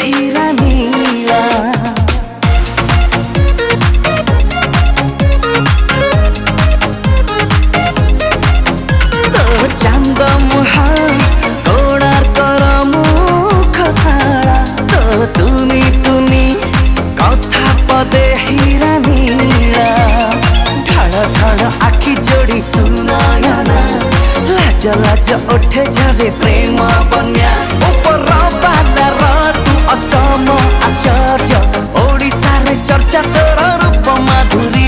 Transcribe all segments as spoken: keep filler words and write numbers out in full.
हीरा नीला तो चांद मुहा कोणार्कर मुख साला तो तुनी तुनी कथा पदे हीरा नीला ढाल ढाल आखि जोड़ी सुनायना लाज लाज उठे झरे प्रेम बन्या ऊपर बाला तू अष्टम आश्चर्य ओडिशा रे चर्चा तोर रूप माधुरी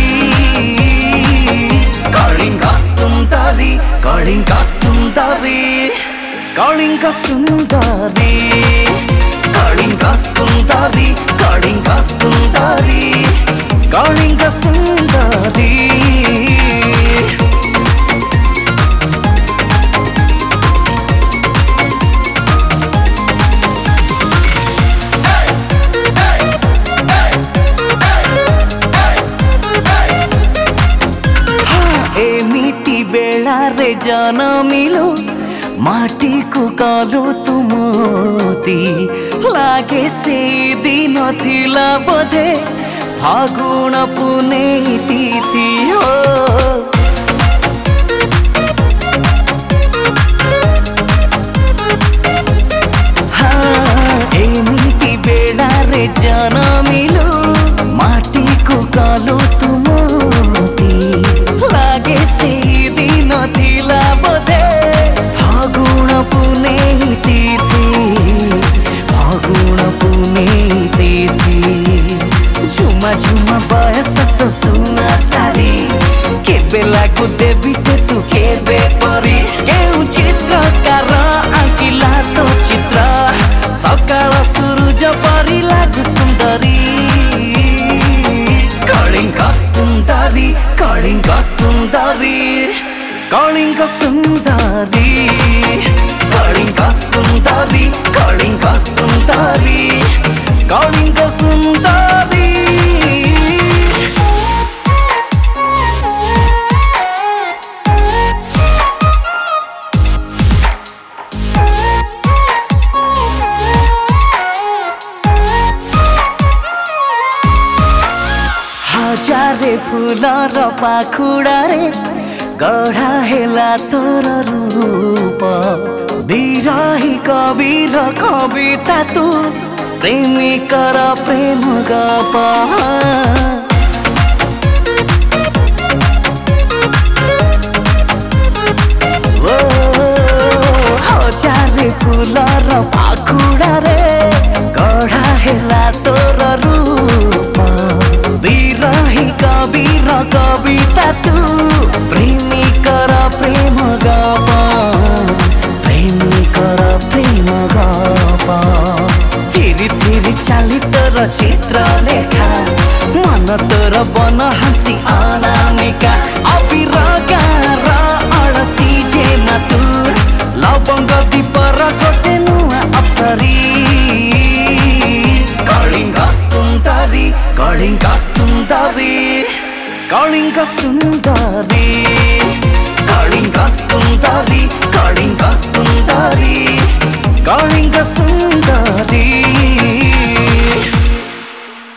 कलिंग सुंदरी कलिंग सुंदरी कलिंग सुंदरी कलिंग सुंदरी कलिंग सुंदरी कलिंग सुंदरी रे जनमिलो माटी को कालो तुमती लागे से दिन थिला बोधे फागुण पुनेई तिथि हो हाँ एमिति बेला रे जनमिलो माटी को कालो तुमती लागे से दिन थिला बोधे फागुण पुनेई तिथि फागुण पुनेई तिथि झुमा झुमा बयस तो सुना सारी केबे लागू देवी तू केबे परी केउ चित्रकार आंकिला तो चित्र सकाळ सूरज परी लागू सुंदरी कलिंग सुंदरी कलिंग सुंदरी कलिंग सुंदरी कलिंग सुंदरी कलिंग सुंदरी कलिंग सुंदरी हजारे फूलर पाखुड़ा रे गढ़ा हेला तोर रूप बिरही कबीर कविता तू प्रेमिकर प्रेम गप हजारे फूलर पाखुड़ा रे गढ़ा हेला तोर रूप बिरही कबीर कविता तू प्रेमिकर प्रेम गप प्रेमिकर प्रेम गप थिरी थिरी चाली तोर चित्र लेखा मन तोर बन हंसी अनामिका अबिरगार अड़सी जे मातुर लवंग दीपर गोटे नुआ अप्सरी कलिंग सुंदरी कलिंग सुंदरी कलिंग सुंदरी कलिंग सुंदरी कलिंग सुंदरी कलिंग सुंदरी।